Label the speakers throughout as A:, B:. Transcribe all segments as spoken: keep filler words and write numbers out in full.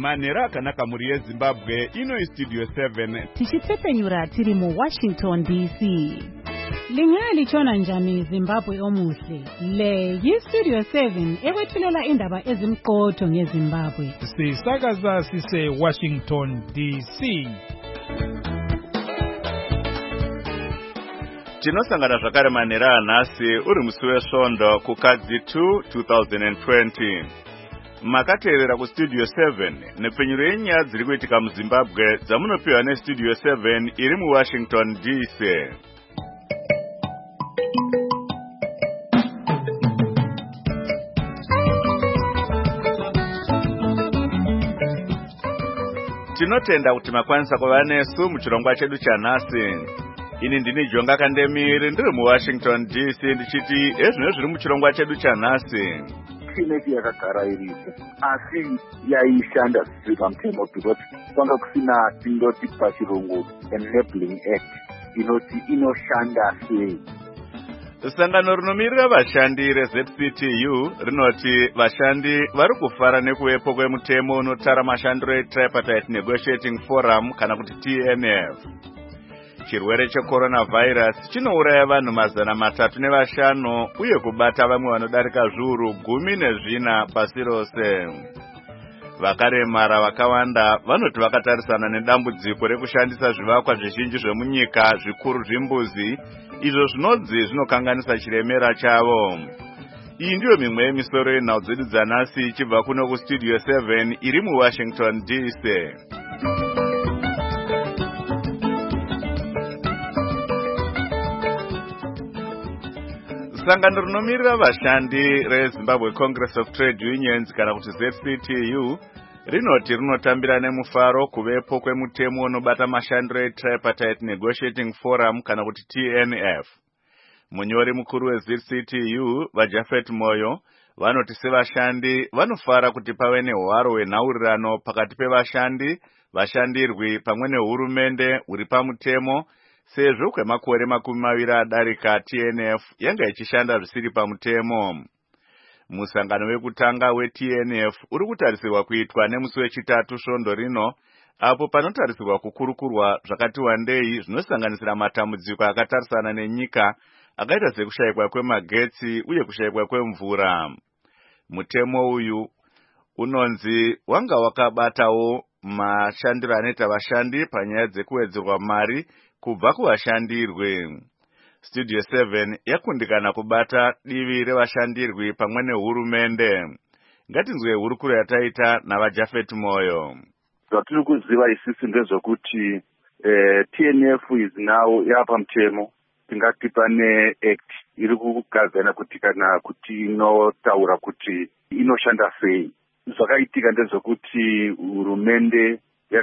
A: Manera akanaka muri yeZimbabwe ino Studio seven.
B: Tichitsepenyura tiri mu Washington D C. Lingali chona njani Zimbabwe omuhle. Le yi Studio seven ekwethulela indaba ezimqotho ngeZimbabwe.
C: Sisakaza sise Washington D C.
A: Tinosangana zvakare manera nhasi uri musi weSvondo kukadzi two twenty twenty. Makateerera ku Studio seven nepfenyuro yenyaya dziri kuitika muZimbabwe dzamunopiwa neStudio seven iri mu Washington D C. Tinotenda kuti makwanisa kuva nesu muchirongwa chedu chanhasi. Ini ndini Jonga Kandemiri ndiri mu Washington D C ndichiti ezvino zviri muchirongwa chedu chanhasi.
D: Chineti yakagara iripo asi yaishanda zviri pamutemo because kwanga kusina tindoti pachirungu enabling act inoti inoshanda sei.
A: Sangano rinomirira vashandi reZ C T U rinoti vashandi vari kufara nekuvepo kwemutemo unotara mashandiro eTripartite Negotiating Forum kana kuti T N F. Chirwere cheCoronavirus chinouraya vanhu mazana matatu nevashanu uye kubata vamwe vanodarika zviuru gumi nezvina pasi rose. Vakaremara vakawanda vanoti vakatarisana nedambudziko rekushandisa zvivakwa zvizhinji zvemunyika zvikuru zvimbuzi izvo zvinodzi zvinokanganisa chiremera chavo. Iyi ndiyo mimwe yemisoro yenhau dzedu dzanhasi ichibva kuno kuStudio seven iri mu Washington D C. Sangano rinomirira vashandi reZimbabwe Congress of Trade Unions kana kuti Z C T U rinoti rinotambira nemufaro kuvepo kwemutemo unobata mashandiro eTripartite Negotiating Forum kana kuti T N F. Munyori mukuru weZ C T U vaJafet Moyo vanoti sevashandi vanofara kuti pave nehwaro hwenhaurirano pakati pevashandi, vashandirwi pamwe nehurumende uri pamutemo sezvo kwemakore makumi maviri adarika T N F yanga ichishanda zvisiri pamutemo. Musangano wekutanga we-T N F uri kutarisirwa kuitwa nemusi wechitatu svondo rino, apo panotarisirwa kukurukurwa zvakati wandei zvinosanganisira matambudziko akatarisana nenyika akaita sekushayikwa kwemagetsi uye kushayikwa kwemvura. Mutemo uyu unonzi wanga wakabatawo mashandiro anoita vashandi panyaya dzekuwedzerwa mari kubva kuvashandirwi. Studio seven yakundikana kubata divi revashandirwi pamwe nehurumende. Ngatinzwe hurukuro yataita navaJafet Moyo.
D: Zvatiri kuziva isisi ndezvokuti eh, T N F is now yapamutemo tingati pane act iri kugadzana kuti kana kuti inotaura kuti inoshanda sei. Zvakaitika ndezvokuti hurumende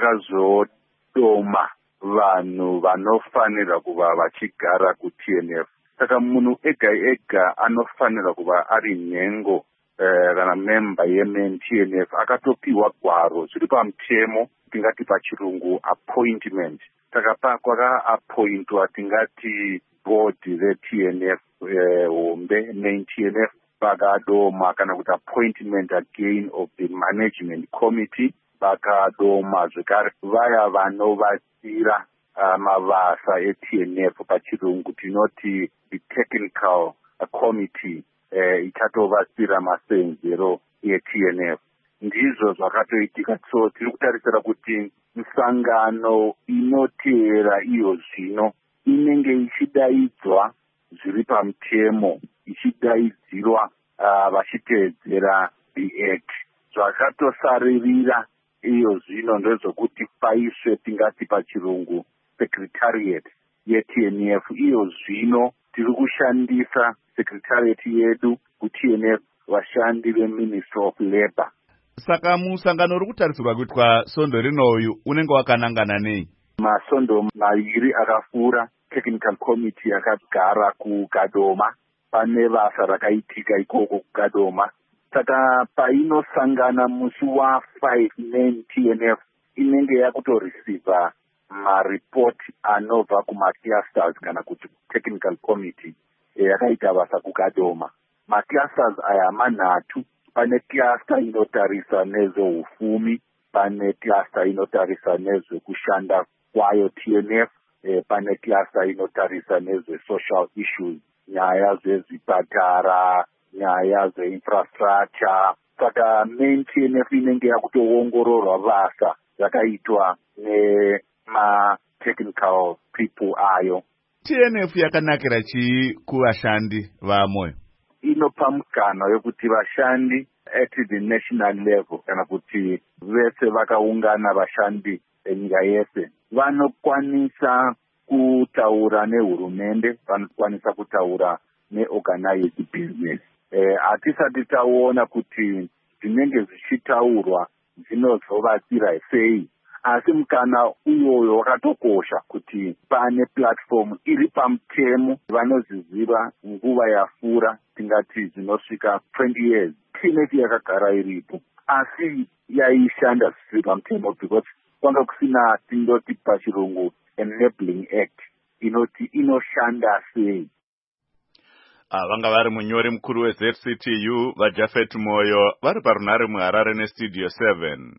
D: yakazodoma vanhu vanofanira kuva vachigara ku-T N F. Saka munhu ega ega anofanira kuva ari nhengo eh, kana member yemen T N F akatopiwa gwaro zviri pamutemo tingati pachirungu appointment. Saka kwaka-appointwa tingati board re-T N F hombe eh, main T N F vakadoma kana kuti appointment again of the management committee vakadoma zvekare vaya vanovatsira uh, mavasa e-T N F pachirungu tinoti the technical uh, committee uh, ichatovatsira masenzero e-T N F. Ndizvo zvakatoitika. So tiri kutarisira kuti misangano inoteera iyo zvino inenge ichidaidzwa zviri pamutemo, ichidaidzirwa uh, vachiteedzera the act. Zvakatosaririra iyo zvino ndezvokuti paiswe tingati pachirungu secretariat ye-T N F. Iyo zvino tiri kushandisa secretariat yedu ku-T N F vashandi ve-Ministry of Labour.
A: Saka musangano uri kutarisirwa kuitwa svondo rinoyu unenge wakanangana nei?
D: Masondo maviri akafura technical committee yakagara kuKadoma. Pane basa rakaitika ikoko kuKadoma. Saka painosangana musi wa-five main T N F inenge yakutoreceiva maripot anobva kumaclusters kana kuti technical committee yakaita basa kuKadoma. Maclusters aya manhatu. Pane cluster inotarisa nezveufumi, pane cluster inotarisa nezvekushanda kwayo T N F, eh, pane cluster inotarisa nezve-social issues, nyaya dzezvipatara, nyaya dzeinfrastructure. Saka main T N F inenge yakutoongororwa basa yakaitwa nema-technical people ayo.
A: T N F yakanakira chii kuvashandi vaMoyo?
D: Inopa mukana wekuti vashandi at the national level kana kuti vese vakaungana vashandi enyika yese vanokwanisa kutaura nehurumende, vanokwanisa kutaura neorganized business. Hatisati taona kuti zvinenge zvichitaurwa zvinozovatsira sei, asi mukana uyoyo wakatokosha kuti pane platform iri pamutemo vanozviziva nguva yapfuura, tingati zvinosvika twenty years. T N F yakagara iripo asi yaishanda zvisiri pamutemo because kwanga kusina tindoti pachirungu enabling act inoti inoshanda sei.
A: Vanga vari munyori mukuru weZ C T U vaJafet Moyo vari parunhare muHarare nestudio seven.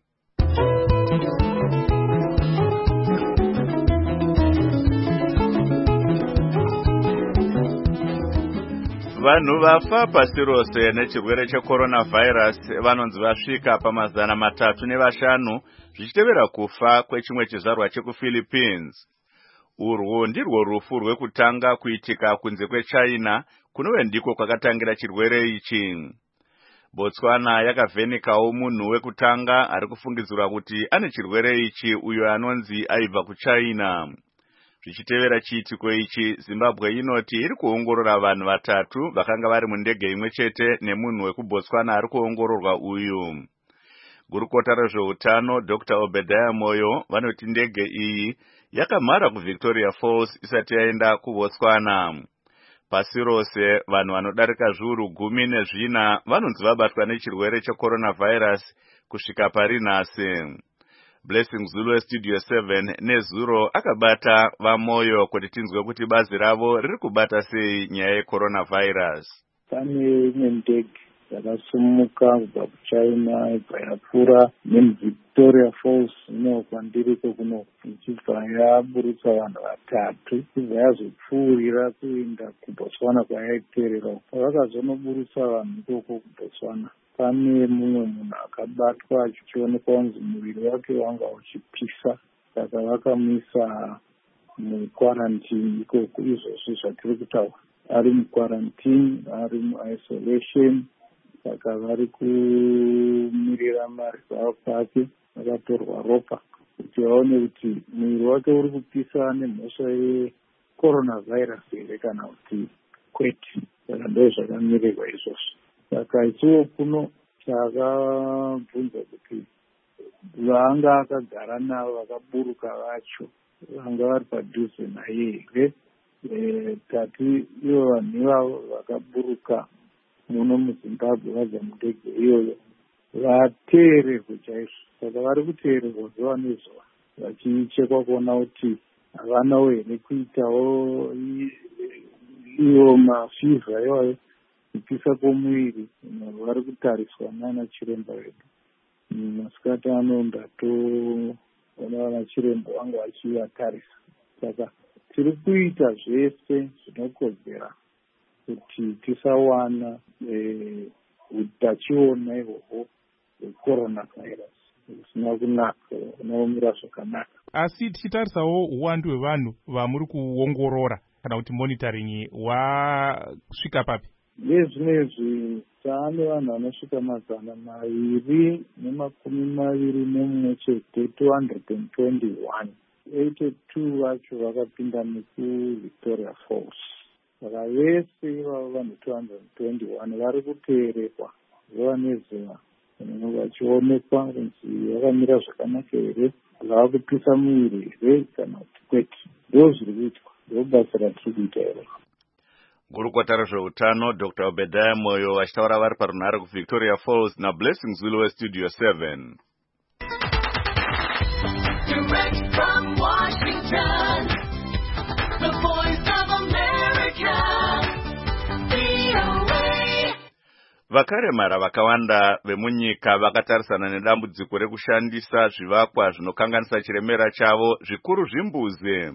A: Vanhu vafa pasi rose nechirwere cheCoronavirus vanonzi vasvika pamazana matatu nevashanu zvichitevera kufa kwechimwe chizvarwa chekuPhilippines. Urwu ndirwo rufu rwekutanga kuitika kunze kweChina kunove ndiko kwakatangira chirwere ichi. Botswana yakavhenekawo munhu wekutanga ari kufungidzirwa kuti ane chirwere ichi uyo anonzi aibva kuChina. Zvichitevera chiitiko ichi, Zimbabwe inoti iri kuongorora vanhu vatatu vakanga vari mundege imwe chete nemunhu wekuBotswana ari kuongororwa uyu. Gurukota rezveutano Doctor Obadiah Moyo vanoti ndege iyi yakamhara kuVictoria Falls isati yaenda kuBotswana. Pasi rose vanhu vanodarika zviuru gumi nezvina vanonzi vabatwa nechirwere cheCoronavirus kusvika pari nhasi. Blessing Zulu westudio seven nezuro akabata vaMoyo kuti tinzwe kuti bazi ravo riri kubata sei nyaya yeCoronavirus.
E: Pane imwe ndege yakasumuka kubva kuChina ibva yapfuura nemuVictoria Falls ino kwandiriko kuno ichibva yaburutsa vanhu vatatu ibva yazopfuurira kuenda kuBotswana kwayaiteerera. Pavakazonoburutsa vanhu ikoko kuBotswana pane mumwe munhu akabatwa achionekwa kunzi muviri wake wanga uchipisa, saka vakamuisa mukwarantini ikoko. Izvozvo zvatiri kutaura ari mukwarantini, ari muisolation, saka vari kumirira marizalti ake. Vakatorwa ropa kuti vaone kuti muviri wake uri kupisa nemhosva yeCoronavirus here kana kuti kwete. Saka ndo zvakamirirwa izvozvo. Saka ichiwo kuno takabvunza kuti vanga akagara navo vakaburuka vacho vanga vari padhuze naye here. Tati ivo vanhu ivavo vakaburuka muno muZimbabwe vabva mundege iyoyo vateererwe chaizvo. Saka vari kuteererwa zuva nezuva vachichekwa kuona kuti havanawo here kuitawo iwo mafivha iwayo kupisa kwomuviri. Vari kutariswa nana chiremba vedu. Masikati ano ndatoona vana chiremba vanga vachivatarisa. Saka tiri kuita zvese zvinokodzera kuti tisawana utachiona ihwohwo hweCoronavirus zvisina kunaka, unomira zvakanaka.
C: Asi tichitarisawo uwandu hwevanhu vamuri kuongorora kana kuti monitoring wasvika papi?
E: Nezvinezvi taane vanhu vanosvika mazana maviri nemakumi maviri nemumwe chete, two hundred twenty-one. eighty-two vacho vakapinda nekuVictoria Falls. Saka vese ivavo vanhu two hundred twenty-one vari kuteererwa zuva nezuva vachionekwa kunzi vakamira zvakanaka here, zvava kupisa muviri here kana kuti kwete. Ndo zviri kuitwa, ndo basa ratiri kuita iro.
A: Gurukota rezveutano Doctor Obadiah Moyo vachitaura vari parunhare kuVictoria Falls naBlessing Zulu westudio seven.
F: Direct from Washington, the voice of America, V O A.
A: Vakaremara vakawanda vemunyika vakatarisana nedambudziko rekushandisa zvivakwa zvinokanganisa chiremera chavo zvikuru zvimbuzi.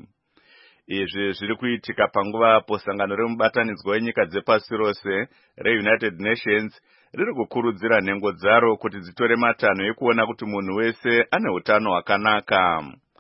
A: Izvi zviri kuitika panguva apo sangano remubatanidzwa wenyika dzepasi rose reUnited Nations riri kukurudzira nhengo dzaro kuti dzitore matanho ekuona kuti munhu wese ane utano hwakanaka.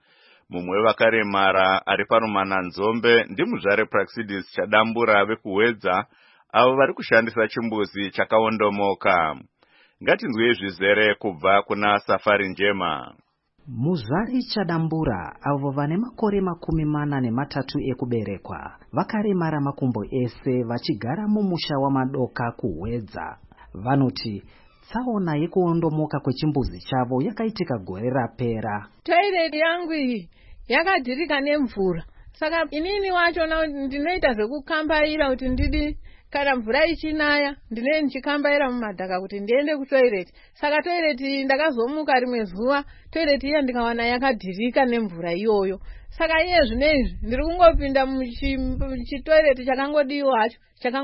A: Mumwe wavakaremara ari parumana nzombe ndimuzvare Praxidis Chadambura vekuhwedza avo vari kushandisa chimbuzi chakaondomoka. Ngatinzwe zvizere kubva kuna Safari Njema.
G: Muzvare Chadambura avo vane makore makumi mana nematatu ekuberekwa vakaremara makumbo ese vachigara mumusha wamadoka kuhwedza. Vanoti tsaona yekuondomoka kwechimbuzi chavo yakaitika gore rapera.
H: Toilet yangu iyi yakadhirika nemvura, saka inini wachona ndinoita zvekukambaira kuti ndidi kana mvura ichinaya ndine ndichikambaira mumadhaka kuti ndiende kutoilet. Saka toilet ndakazomuka rimwe zuva toilet iya ndikawana yakadhirika nemvura iyoyo. Saka iye zvinezvi ndiri kungopinda muchitoilet chakangodiwa hacho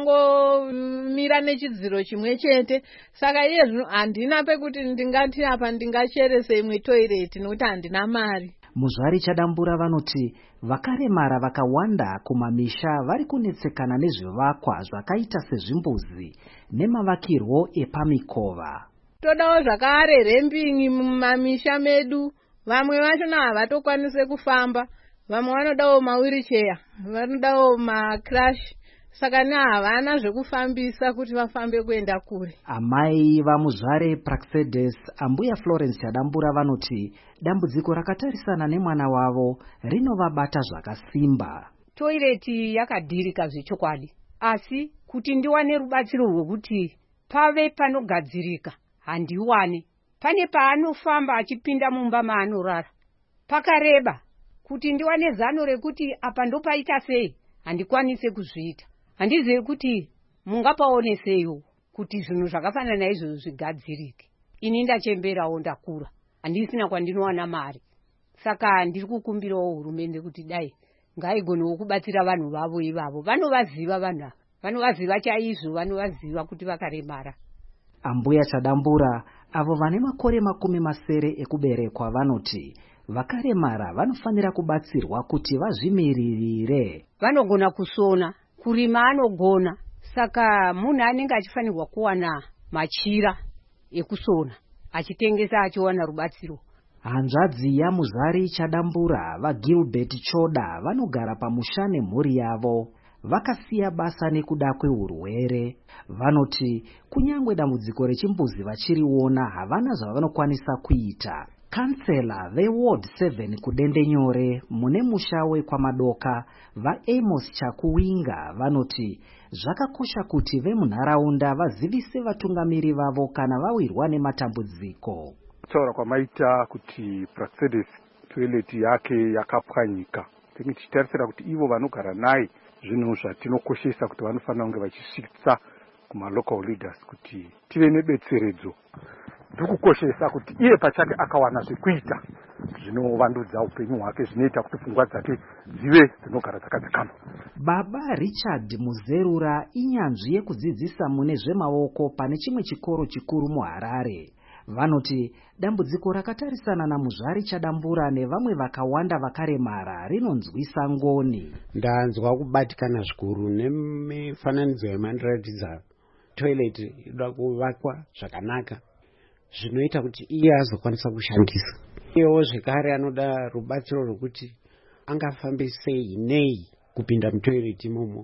H: chakangomira nechidziro chimwe chete. Saka iye zvino handina pekuti ndingati apa ndingacherese imwe toilet nokuti handina mari.
G: Muzvare Chadambura vanoti vakaremara vakawanda kumamisha vari kunetsekana nezvivakwa zvakaita sezvimbuzi nemavakirwo epamikova.
H: Todawo zvakare rembingi mumamisha medu. Vamwe vachona havatokwanise kufamba, vamwe vanodawo mawheelchair, vanodawo macrash. Saka ne havana zvekufambisa kuti vafambe kuenda kure.
G: Amai vaMuzvare Praxidis ambuya Florence Chadambura vanoti dambudziko rakatarisana nemwana wavo rinovabata zvakasimba.
I: Toileti yakadhirika zvechokwadi, asi kuti ndiwane rubatsiro rwokuti pave panogadzirika handiwane. Pane paanofamba achipinda mumba maanorara pakareba, kuti ndiwane zano rekuti apa ndopaita sei handikwanise kuzviita. Handizivi kuti mungapaoneseyo kuti zvinhu zvakafanana naizvo zvigadzirike. Ini ndachemberawo ndakura, handisina kwandinowana mari. Saka ndiri kukumbirawo hurumende kuti dai ngaigonewo kubatsira vanhu vavo ivavo. Vanovaziva vanhu ava, vanovaziva chaizvo, vanovaziva kuti vakaremara.
G: Ambuya Chadambura avo vane makore makumi masere ekuberekwa vanoti vakaremara vanofanira kubatsirwa kuti vazvimiririre.
I: Vanogona kusona, kurima anogona, saka munhu anenge achifanirwa kuwana machira ekusona achitengesa achiwana rubatsiro.
G: Hanzvadzi yaMuzvare Chadambura vaGilbert Choda vanogara pamusha nemhuri yavo. Vakasiya basa nekuda kweurwere. Vanoti kunyangwe dambudziko rechimbuzi vachiriona havana zvavanokwanisa kuita. Kansela veWard seven kudendenyore mune musha wekwamadoka vaAmos Chakuwinga vanoti zvakakosha kuti vemunharaunda vazivise vatungamiri vavo kana vawirwa nematambudziko.
J: Kutaura kwamaita kuti Praxidis toilet yake yakapwanyika, tichitarisira kuti ivo vanogara naye zvinhu zvatinokoshesa kuti vanofanira kunge vachisvitsa kuma local leaders kuti tive nebetseredzo. Ndikukoshesa kuti iye pachake akawana zvekuita zvinovandudza upenyu hwake, zvinoita kuti pfungwa dzake dzive dzinogara dzakadzikama.
G: Baba Richard Muzerura inyanzvi yekudzidzisa mune zvemaoko pane chimwe chikoro chikuru muHarare. Vanoti dambudziko rakatarisana naMuzvare Chadambura nevamwe vakawanda vakaremara rinonzwisa ngoni.
K: Ndanzwa kubatikana zvikuru nemifananidzo yamandiratidza. Toilet inoda kuvakwa zvakanaka zvinoita kuti iye azokwanisa kushandisa. Iyewo zvekare anoda rubatsiro rwokuti angafambisei nei kupinda mutoilet imomo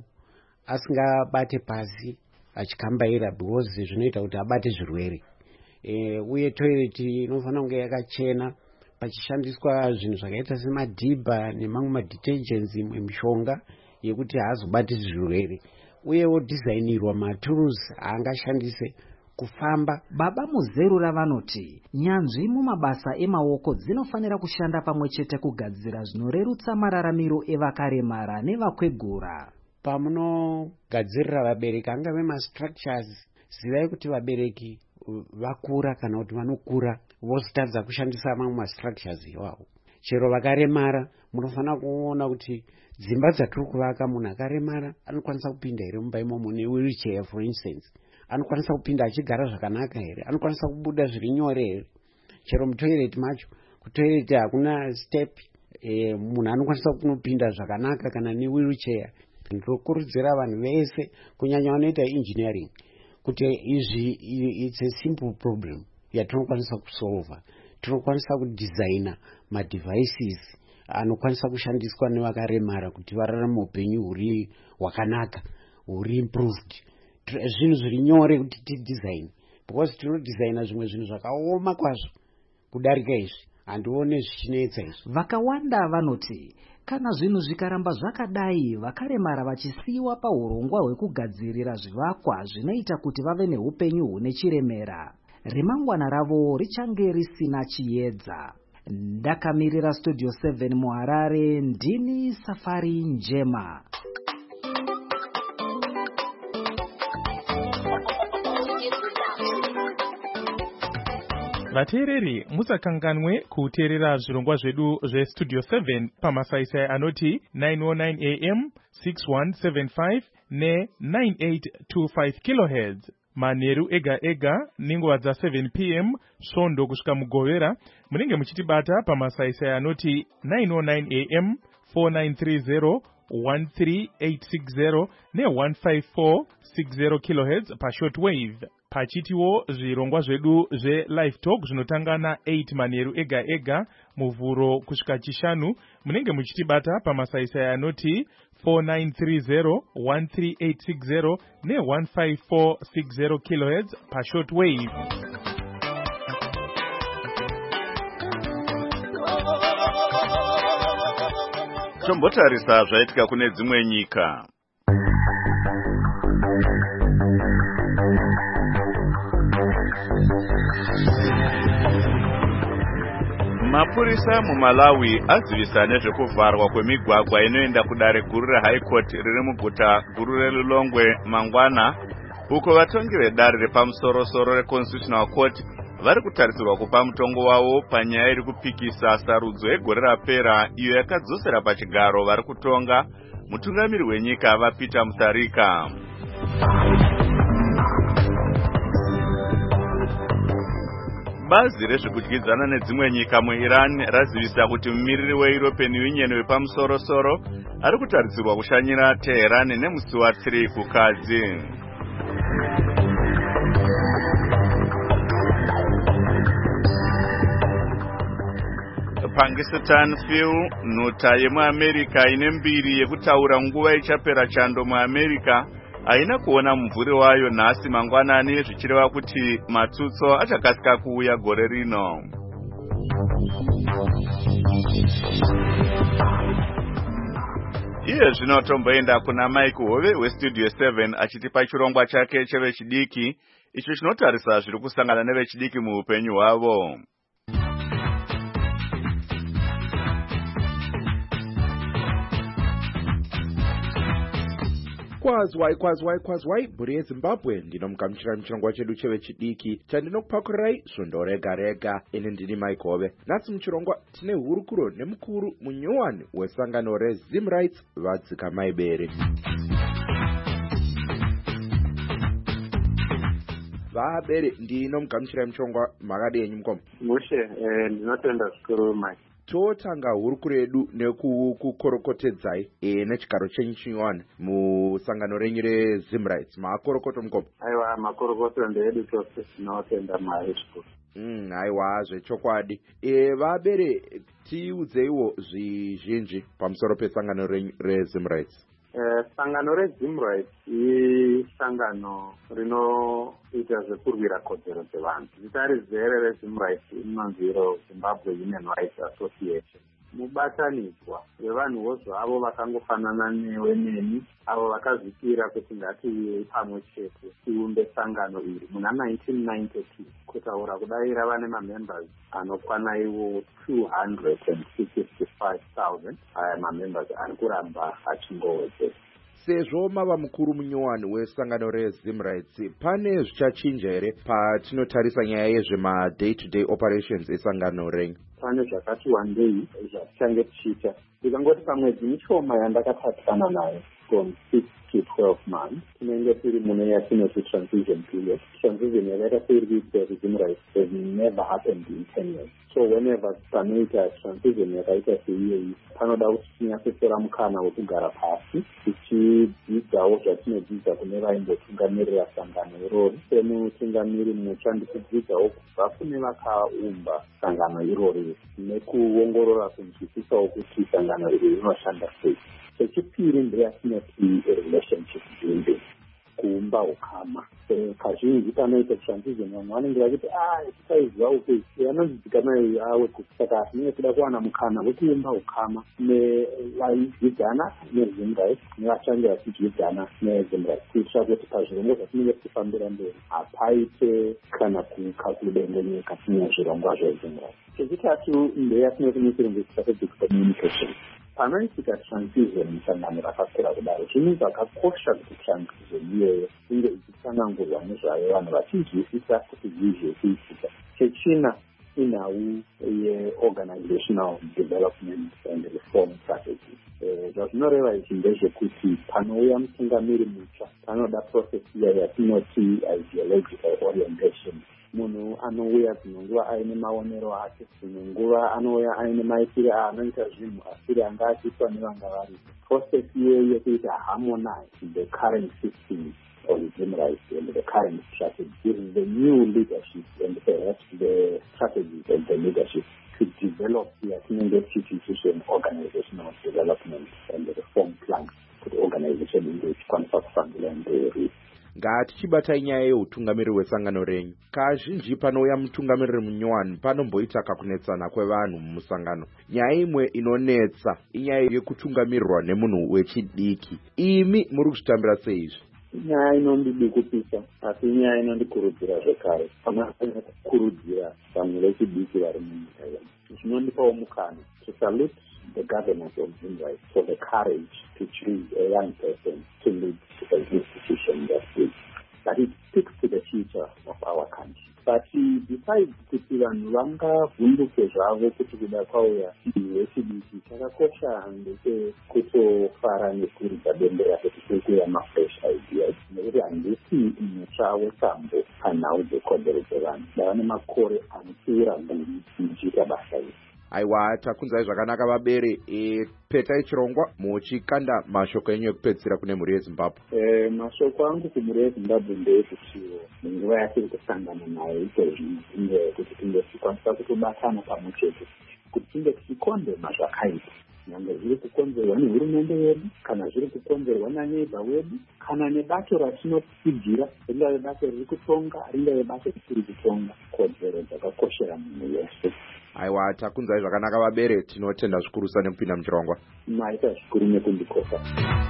K: asingabate pasi achikambaira, because zvinoita kuti abate zvirwere. E, uye toilet inofanira kunge yakachena pachishandiswa zvinhu zvakaita semadhibha nemamwe madetergents, imwe mishonga yekuti haazobati zvirwere. Uyewo designirwa matools aangashandise kufamba.
G: Baba Muzerura vanoti nyanzvi mumabasa emaoko dzinofanira kushanda pamwe chete kugadzira zvinorerutsa mararamiro evakaremara nevakwegura.
K: Pamunogadzirira vabereki angave mastructures, zivai kuti vabereki vakura kana kuti vanokura vozotadza kushandisa mamwe mastructures iwawo. Chero vakaremara munofanira kuona kuti dzimba dzatiri kuvaka munhu akaremara anokwanisa kupinda here mumba imomo ne wheelchair for instance. anokwanisa kupinda achigara zvakanaka here, anokwanisa kubuda zviri nyore here. Chero mutoireti macho, kutoireti hakuna step, e, munhu anokwanisa kunopinda zvakanaka kana newheelchair. Ndinokurudzira vanhu vese kunyanya vanoita engineering kuti izvi it's a simple problem yatinokwanisa kusolva. Tinokwanisa kudesigna madevices anokwanisa kushandiswa nevakaremara kuti vararame upenyu huri hwakanaka, huri improved. Zvinhu zviri nyore kuti tidesign, because tinodesigna zvimwe zvinhu zvakaoma kwazvo kudarika izvi, handione zvichinetsa izvi.
G: Vakawanda vanoti kana zvinhu zvikaramba zvakadai, vakaremara vachisiyiwa paurongwa hwekugadzirira zvivakwa zvinoita kuti vave neupenyu hune chiremera, remangwana ravo richange risina chiedza. Ndakamirira Studio seven muHarare, ndini Safari Njema.
C: Vateereri, musakanganwe kuteerera zvirongwa zvedu zveStudio seven pamasaisai anoti nine oh nine A M, six one seven five ne nine eight two five kilohertz. Manheru ega ega ninguva dza seven P M svondo kusvika mugovera munenge muchitibata pamasaisai anoti nine oh nine A M, four nine three zero, one three eight six zero ne one five four six zero kilohertz pashortwave. Pachitiwo zvirongwa zvedu zve-live talk zvinotanga na eight manheru ega ega muvhuro kusvika chishanu munenge muchitibata pamasaisai anoti four nine three zero, one three eight six zero ne one five four six zero kilohertz pashortwave.
A: Tombotarisa zvaitika kune dzimwe nyika. Mapurisa muMalawi adzivisa nezvekuvharwa kwemigwagwa inoenda kudare guru reHigh Court riri muguta guru reLilongwe mangwana, uko vatongi vedare repamusoro-soro reConstitutional Court vari kutarisirwa kupa mutongo wavo panyaya iri kupikisa sarudzo yegore rapera iyo yakadzosera pachigaro vari kutonga mutungamiri wenyika vaPeter Mutharika. Bazi rezvekudyidzana nedzimwe nyika muIran razivisa kuti mumiriri weEuropean Union wepamusoro-soro ari kutarisirwa kushanyira Teheran nemusi waThree kukadzi. Pakistan Phil, nhuta yemuAmerica ine mbiri yekutaura nguva ichapera chando muAmerica, haina kuona mumvuri wayo nhasi mangwanani, zvichireva kuti matsutso achakasika kuuya gore rino. Iye zvino tomboenda kuna Mike Hove weStudio seven achitipa chirongwa chake chevechidiki, icho chinotarisa zviri kusangana nevechidiki muupenyu hwavo.
L: Kwazwai kwazwai kwazwai bhuri yeZimbabwe, ndinomugamuchira muchirongwa chedu chevechidiki chandinokupakurai svondo rega rega. Ini ndini Mike Hove. Nhasi muchirongwa tine hurukuro nemukuru munyowani wesangano reZimrights vadzika maibere. Vabere, ndinomugamuchira muchirongwa makadi yenyu mukoma.
E: Mushe, eh, ndinotenda zvikuru Mike.
L: Totanga hurukuro yedu nekukorokotedzai e, nechigaro chenyu chinyowani musangano renyu reZimrights. Makorokoto mukoma.
E: Aiwa, makorokoto ndeedu tose, tinotenda mari zvikuru.
L: Mm, aiwa, zvechokwadi. E, vabere, tiudzeiwo zvizhinji pamusoro pesangano renyu reZimrights.
E: Eh, sangano reZimrights isangano rinoita zvekurwira kodzero dzevanhu. Zita rizere reZimrights inonzi Zimbabwe Human Rights Association. Mubatanidzwa wevanhuwo zvavo vakangofanana newe neni, avo vakazvipira kuti ngatiuye pamwe chete tiumbe sangano iri muna nineteen ninety-two, kutaura kudai rava nemamembers anokwana iwo two hundred sixty-five thousand. Aya mamembers ari kuramba achingowedzera.
L: Sezvo mava mukuru munyowani wesangano reZimrights, pane zvichachinja here patinotarisa nyaya yezvema day to day operations esangano renyu?
E: Pane zvakati wandei zvatichange tichiita. Ndikangoti pamwedzi mishoma yandakatarisana nayo, from six to twelve months. Tinenge tiri mune yatinoti transition period. Transition yakaita seiri kuitwa kuti human rights has never happened in ten years. So whenever panoita transition yakaita seiyoyi panoda kuti tinyatsotora mukana wekugara pasi tichidzidzawo zvatinodzidza kune vaimbotungamirira sangano irori. Semutungamiri mutsva ndikudzidzawo kubva kune vakaumba sangano irori nekuongorora kunzwisisawo kuti sangano iri rinoshanda sei. Chechipiri ndeyatinoti relationship building, kuumba ukama. Kazhinji panoita transition vanhu vanenge vachiti ah tisaiziva upe anonzidzikanai awe saka tinenge toda kuwana mukana wekuumba ukama nevaidzidzana nehuman rights nevachange vachidzidzana nehuman rights kuitira kuti pazvirongwa zvatinenge tichifambira mberi hapaite kana kudengenyeka tine zvirongwa zvehuman rights. Chechitatu ndeyatinoti muchirungu strategic communication. Panoitika transition musangano rakakura kudaro zvinhu zvakakosha kuti transition iyoyo inge ichitsanangurwa nezvayo vanhu vachinzwisisa kuti zvizvo kuitika. Chechina inhau ye-organizational development and reform strategy. Zvazvinoreva izvi ndezvekuti panouya mutungamiri mutsva panoda process iya yatinoti ideological orientation. Munhu anouya dzimwe nguva aine maonero ake, dzimwe nguva anouya aine maitire anoita zvinhu asiri anga achiitwa nevanga vari. Process iyoyo yekuita harmonize the current system of human rights and the current strategy is the new leadership and perhaps the strategies of the leadership to develop the institution, organizational development and the reform plans for the organization in which contact family and the
L: ngatichibatai nyaya yeutungamiriri hwesangano renyu. Kazhinji panouya mutungamiriri munyowani panomboita kakunetsana kwevanhu mumusangano. Nyaya imwe inonetsa inyaya yekutungamirirwa nemunhu wechidiki. Imi muri kuzvitambira sei izvi?
E: Nyaya inondidikupisa asi nyaya inondikurudzira zvekare. Pamwe kukurudzira vanhu vechidiki vari munyika yedu. Zvinondipawo mukana to salute the governance of human rights for the courage to choose a young person to lead an institution that big. That it speaks to the future of our country. But besides kuti vanhu vangavhunduke zvavo kuti kuda kwauya munhu wechidiki, chakakosha ndeke kutofara nekuridza bembera kuti kuri kuuya mafresh ideas nekuti handisi mutsva wetambo panhau dzekodzero dzevanhu vane makore anopfuura mbiri ichiita basa iri.
L: Aiwa, takunzai zvakanaka vabere. E, petai chirongwa muchikanda mashoko enyu ekupedzisira kune mhuri yeZimbabwe.
E: E, mashoko angu kumhuri yeZimbabwe ndeyekuti munguva yatiri kusangana nayo izvezvi inge kuti tinge tichikwanisa kutobatana pamwe chete kuti tinge tichikondema zvakaipa, nyangwe zviri kukonzerwa nehurumende yedu kana zviri kukonzerwa naneighbor wedu kana nebato ratinotsigira, ringave bato riri kutonga, ringave bato risiri kutonga. Kodzero dzakakoshera munhu wese.
L: Aiwa, takunzai zvakanaka vabere. Tinotenda zvikurusa nekupinda muchirongwa.
E: Maita zvikuru nekundikosa.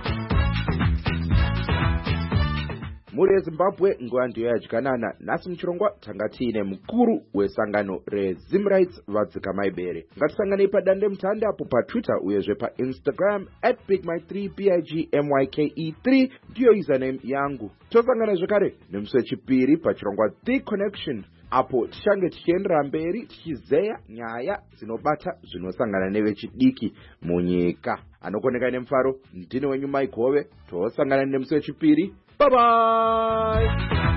L: Mhuri yeZimbabwe, nguva ndiyo yadyanana. Nhasi muchirongwa tanga tiine mukuru wesangano reZim Rights Vadzika Maibere. Ngatisanganei padande mutande apo paTwitter uyezve paInstagram at big my three b i g m y k e three ndiyo username yangu. Tosangana zvekare nemusi wechipiri pachirongwa The Connection, apo tichange tichiendera mberi tichizeya nyaya dzinobata zvinosangana nevechidiki munyika. Anokoneka nemufaro ndini wenyu Mike Hove. Tosangana nemusi wechipiri. Bye bye.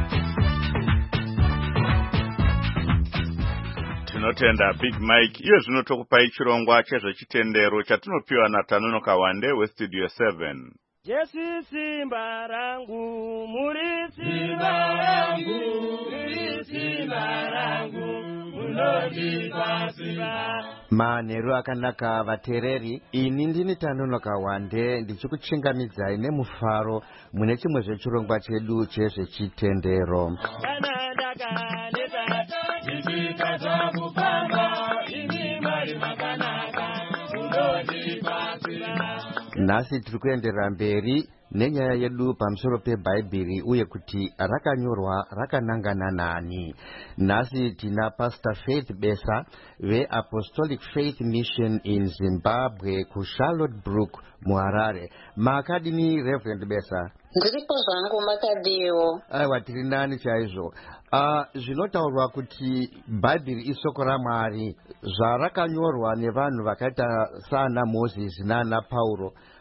A: Tinotenda Big Mike. Iyo zvinotokupai chirongwa chezvechitendero chatinopiwa naTanonoka Wande weStudio seven.
M: Jesu simba rangu, muri simba rangu, muri simba rangu, munondipa simba.
N: Manheru akanaka vatereri, ini ndini Tanonoka Wande ndichikuchingamidzai nemufaro mune chimwe zvechirongwa chedu chezvechitendero.
M: Kana ndakaneta ndichikadza kupamba, ini mari makanaka, munondipa simba.
N: Nhasi tiri kuenderera mberi nenyaya yedu pamusoro peBhaibheri uye kuti rakanyorwa rakanangana nani. Nhasi tina Pastor Faith Besa veApostolic Faith Mission in Zimbabwe kuCharlotte Brook muHarare. Makadini Reverend Besa?
O: Ndiripo zvangu makadiwo.
N: Aiwa, tiri nani chaizvo. Uh, zvinotaurwa kuti Bhaibheri isoko raMwari, zvarakanyorwa nevanhu vakaita saana Moses naana Pauro.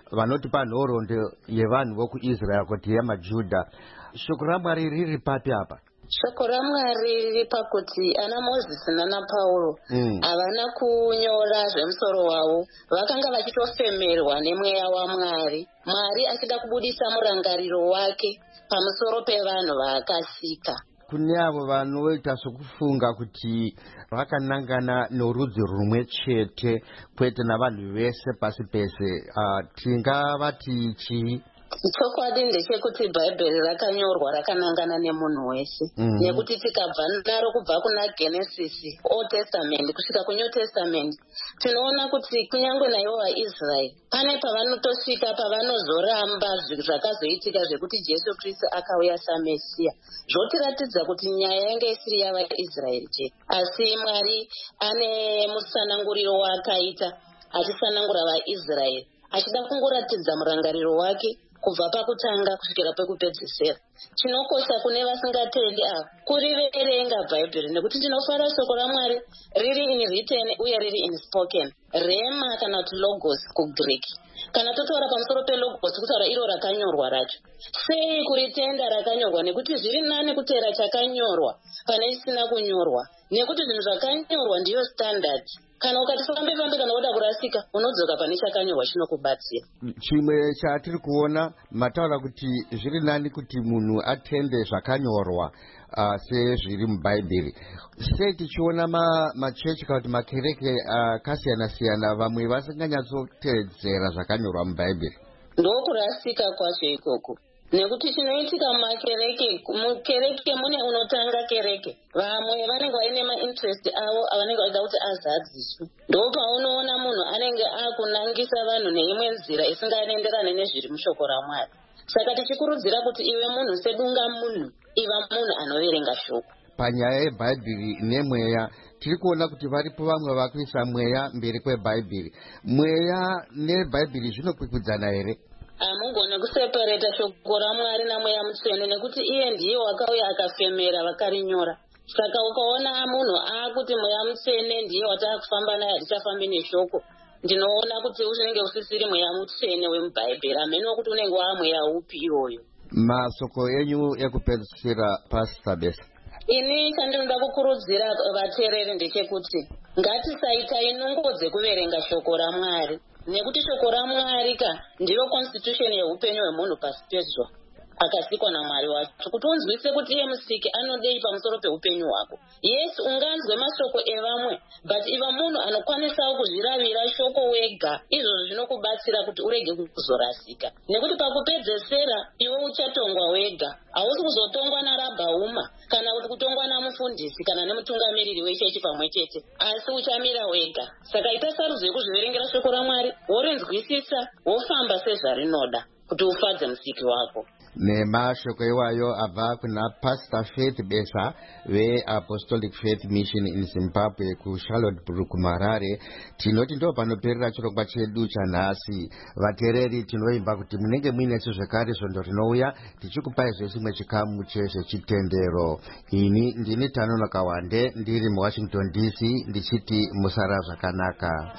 N: vanoti panhoroondo yevanhu vokuisrael kuti yamajudha. Shoko raMwari riri papi apa?
O: Shoko raMwari riri pakuti ana Mozisi nana Paulo
N: mm.
O: havana kunyora zvemusoro wavo, vakanga vachitofemerwa nemweya waMwari, Mwari achida kubudisa murangariro wake pamusoro pevanhu vaakasika.
N: Kune avo vanoita sokufunga kuti vakanangana norudzi rumwe chete kwete navanhu vese pasi pese, uh, tingavati chii?
O: Chokwadi ndechekuti bhaibheri rakanyorwa rakanangana nemunhu wese,
N: mm.
O: nekuti tikabva naro kubva kuna Genesis, Old Testament kusvika kuNew Testament, tinoona kuti kunyange naivo vaIsraeri pane pavanotosvika pavanozoramba zvakazoitika zvekuti Jesu Kristu akauya saMesiya, zvotiratidza kuti nyaya yange isiri yavaIsraeri chete, asi Mwari ane musananguriro waakaita achisanangura vaIsraeri, achida kungoratidza murangariro wake kubva pakutanga kusvikira pekupedzisira. Chinokosha kune vasingatendi ava kuriverenga bhaibheri, nekuti tinofara shoko raMwari riri in written uye riri in spoken, rema kana kuti logos kuGreek. Kana totaura pamusoro pelogos, kutaura iro rakanyorwa racho, sei kuritenda rakanyorwa? Nekuti zviri nani kutera chakanyorwa pane chisina kunyorwa, nekuti zvinhu zvakanyorwa ndiyo standard. Kana ukati fambe fambe kana uda kurasika, unodzoka pane chakanyorwa chinokubatsira.
N: Chimwe chatiri kuona mataura kuti zviri nani kuti munhu atende zvakanyorwa uh, sezviri mubhaibheri. Sei tichiona machechi kana kuti makereke akasiyana uh, siyana vamwe vasinganyatsotedzera zvakanyorwa mubhaibheri?
O: Ndokurasika kwacho ikoko. Nekuti chinoitika mumakereke, mukereke mune unotanga kereke, vamwe vanenge vaine mainterest avo avanenge vachida kuti azadziswe. Ndopaunoona munhu anenge akunangisa vanhu neimwe nzira isinganoenderane nezviri mushoko raMwari. Saka tichikurudzira kuti iwe munhu sedunga munhu, iva munhu anoverenga shoko.
N: Panyaya yebhaibheri nemweya tiri kuona kuti varipo vamwe vakuisa mweya mberi kwebhaibheri. Mweya nebhaibheri zvinokwikwidzana here?
O: Hamugone kuseparata shoko raMwari namweya mutsvene, nekuti iye ndiye wakauya akafemera vakarinyora. Saka ukaona munhu akuti mweya mutsvene ndiye watakufamba naye, hatichafambi neshoko, ndinoona kuti unenge usisiri mweya mutsvene wemubhaibheri, ameno kuti unenge wamweya upi iwoyo.
N: Masoko enyu ekupedzisira Pastor Besa.
O: Ini chandinoda kukurudzira vateereri ndechekuti ngatisaita inungo dzekuverenga shoko raMwari, nekuti shoko raMwari ka ndiro constitution yeupenyu hwemunhu pasi pezuva, akasikwa naMwari wacho, kuti unzwise kuti iye musiki anodei pamusoro peupenyu hwako. Yes, unganzwe mashoko evamwe, but iva munhu anokwanisawo kuzviravira shoko wega, izvo zvinokubatsira kuti urege kuzorasika, nekuti pakupedzesera iwe uchatongwa wega, hausi kuzotongwa naRabhauma kana kuti kutongwa namufundisi kana nemutungamiriri wechechi pamwe chete, asi uchamira wega. Saka ita sarudzo yekuzviverengera shoko raMwari, worinzwisisa, wofamba sezvarinoda kuti ufadze musiki wako.
N: Nemashoko iwayo abva kuna Pastor Faith Besa veApostolic Faith Mission in Zimbabwe kuCharlottesburg kuMarare. Tinoti ndo panoperera chirongwa chedu chanhasi. Vateereri tinoimba kuti munenge muine zvekare svondo rinouya tichikupai zvechimwe chikamu chezvechitendero. Ini ndini Tanonoka Wande ndiri muWashington D C ndichiti musara zvakanaka.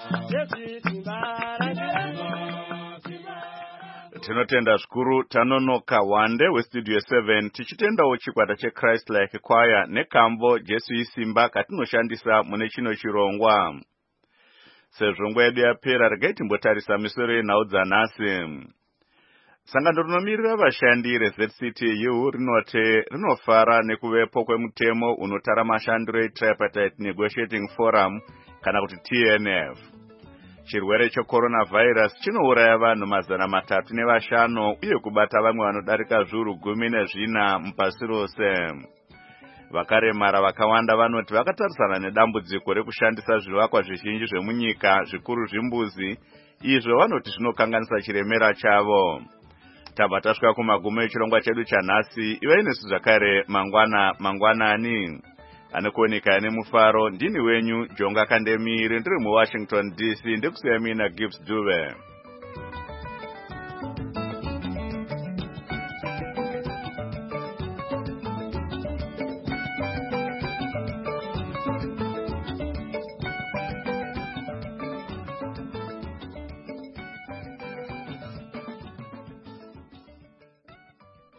A: Tinotenda zvikuru Tanonoka Wande westudio seven, tichitendawo chikwata cheChrist Like Choir nekambo Jesu Isimba katinoshandisa mune chino chirongwa. Sezvo nguva yedu yapera, regai timbotarisa misoro yenhau dzanhasi. Sangano rinomirira vashandi reZ C T U rinoti rinofara nekuvepo kwemutemo unotara mashandiro eTripartite Negotiating Forum kana kuti T N F. Chirwere checoronavirus chinouraya vanhu mazana matatu nevashanu uye kubata vamwe vanodarika zviuru gumi nezvina mupasi rose. Vakaremara vakawanda vanoti vakatarisana nedambudziko rekushandisa zvivakwa zvizhinji zvemunyika, zvikuru zvimbuzi, izvo vanoti zvinokanganisa chiremera chavo. Tabva tasvika kumagumo echirongwa chedu chanhasi. Ivai nesu zvakare mangwana mangwanani. Anokuoneka nemufaro, ndini wenyu Jonga Kandemiri, ndiri muWashington D C, ndikusiya mina Gibbs Dube.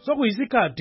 P: sokuyisikhathi